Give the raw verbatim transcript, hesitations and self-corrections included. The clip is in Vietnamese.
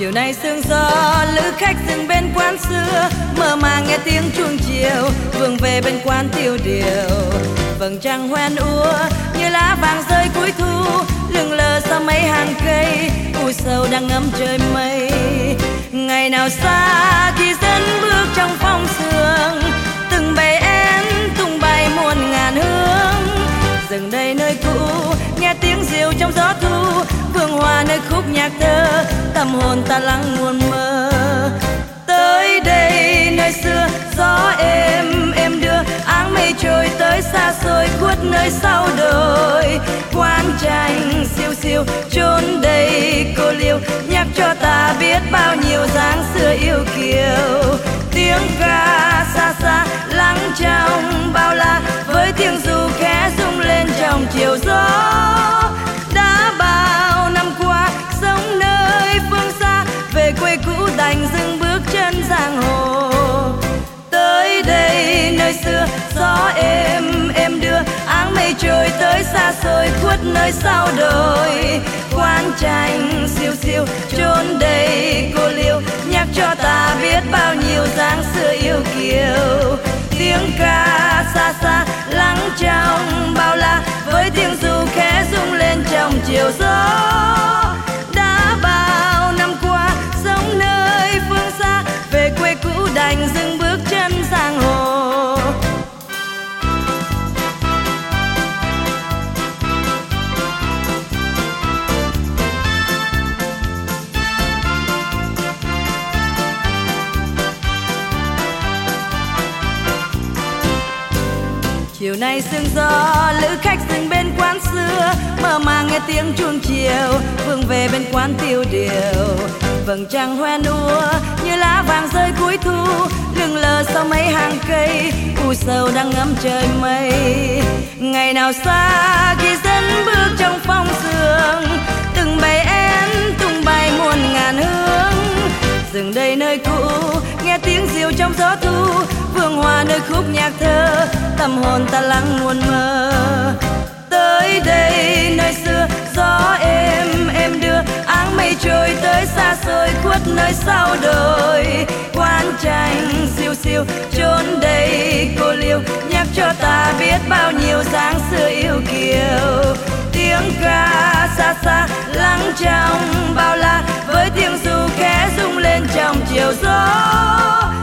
Chiều nay sương gió lữ khách dừng bên quán xưa, mơ màng nghe tiếng chuông chiều vương về bên quán tiêu điều. Vầng trăng hoen úa như lá vàng rơi cuối thu, lững lờ sau mấy hàng cây u sầu đang ngắm trời mây. Ngày nào xa khi dẫn bước trong phong sương, từng bầy én tung bay muôn ngàn hướng. Dừng đây nơi cũ nghe tiếng diều trong gió thu, vương hoa nơi khúc nhạc thơ, tâm hồn ta lắng muôn mơ. Tới đây nơi xưa gió êm êm đưa áng mây trôi tới xa xôi, khuất nơi sau đồi quán tranh siêu siêu chốn đầy cô liêu, nhắc cho ta biết bao nhiêu dáng xưa yêu kiều. Tiếng ca xa xa lắng trong bao la, với tiếng ru khẽ rung lên trong chiều gió. Đã bao năm qua sống nơi phương xa, về quê cũ đành dừng bước chân giang hồ. Tới đây nơi xưa gió êm êm đưa áng mây trôi tới xa xôi, khuất nơi sau đồi quán tranh siêu siêu chốn đầy cô liêu, nhắc cho ta biết bao nhiêu dáng xưa yêu kiều. Tiếng ca xa xa lắng trong bao la, với tiếng ru khẽ rung lên trong chiều gió. Đã bao năm qua sống nơi phương xa, về quê cũ đành dừng bước chân giang hồ. Chiều nay sương gió lữ khách dừng bên quán xưa, mơ màng nghe tiếng chuông chiều vương về bên quán tiêu điều. Vầng trăng hoen úa như lá vàng rơi cuối thu, lững lờ sau mấy hàng cây u sầu đang ngắm trời mây. Ngày nào xa khi dẫn bước trong phong sương, từng bầy én tung bay muôn ngàn hướng. Dừng đây nơi cũ nghe tiếng diều trong gió thu, vương hoa nơi khúc nhạc thơ, tâm hồn ta lắng muôn mơ. Tới đây nơi xưa gió êm êm đưa áng mây trôi tới xa xôi, khuất nơi sau đồi quán tranh siêu siêu chốn đầy cô liêu, nhắc cho ta biết bao nhiêu dáng xưa yêu kiều. Tiếng ca xa xa lắng trong bao la, với tiếng ru khẽ rung lên trong chiều gió.